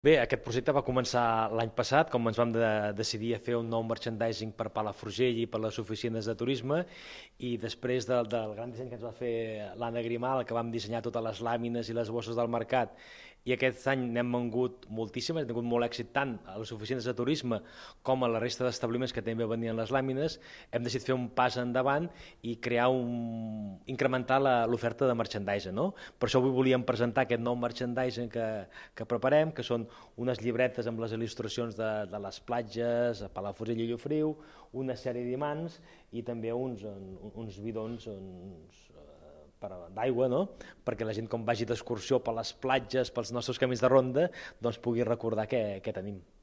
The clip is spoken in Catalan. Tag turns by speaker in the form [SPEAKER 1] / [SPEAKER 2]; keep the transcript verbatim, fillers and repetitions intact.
[SPEAKER 1] Bé, aquest projecte va començar l'any passat, com ens vam de decidir a fer un nou merchandising per Palafrugell i per les oficines de turisme, i després de, del gran disseny que ens va fer l'Anna Grimal, que vam dissenyar totes les làmines i les bosses del mercat, i aquest any n'hem vengut moltíssimes, hem tingut molt èxit tant a les oficines de turisme com a la resta d'establiments que també venien les làmines. Hem decidit fer un pas endavant i crear un... incrementar l'oferta de merchandising, no? Per això avui volíem presentar aquest nou merchandising que, que preparem, que són unes llibretes amb les il·lustracions de, de les platges, a Palafrugell i Llofriu, una sèrie d'imants i també uns, uns bidons uns, d'aigua, no? Perquè la gent quan vagi d'excursió per les platges, pels nostres camins de ronda, doncs pugui recordar què, què tenim.